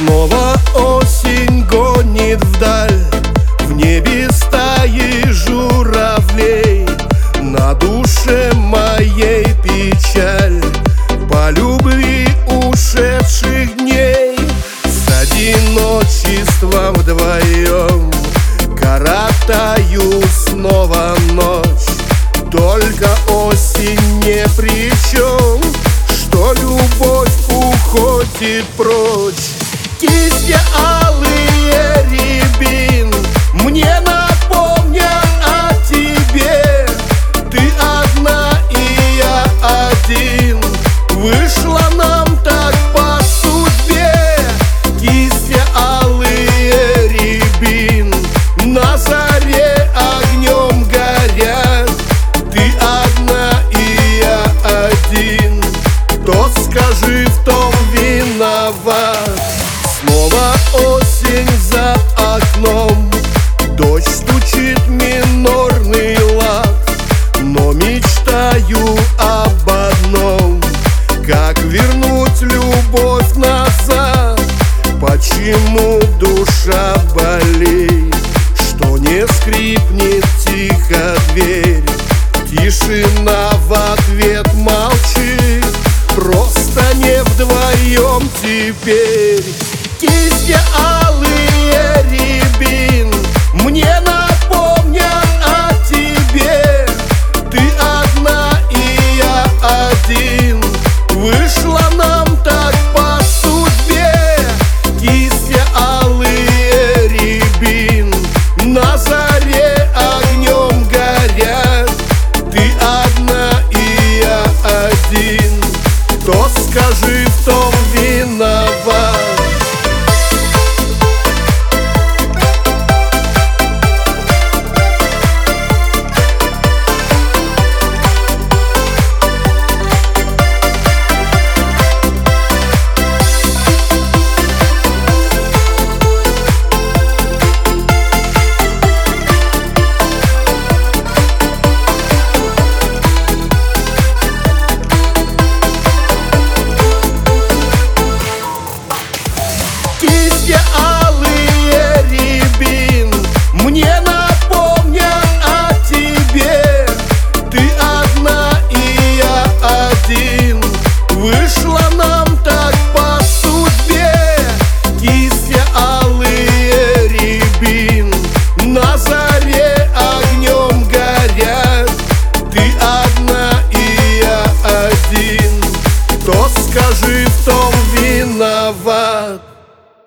Снова осень гонит вдаль, в небе стаи журавлей. На душе моей печаль по любви ушедших дней. С одиночеством вдвоем коротаю снова ночь. Только осень не при чем, что любовь уходит прочь. Кисти алые рябин мне напомнят о тебе. Ты одна и я один, вышло нам так по судьбе. Кисти алые рябин на заре огнем горят. Ты одна и я один, тот скажи, в том виноват. Снова осень за окном, дождь стучит минорный лад. Но мечтаю об одном, как вернуть любовь назад. Почему душа болеет, что не скрипнет тихо дверь? Тишина в ответ молчит, просто не вдвоем теперь. Кисти алые рябин мне на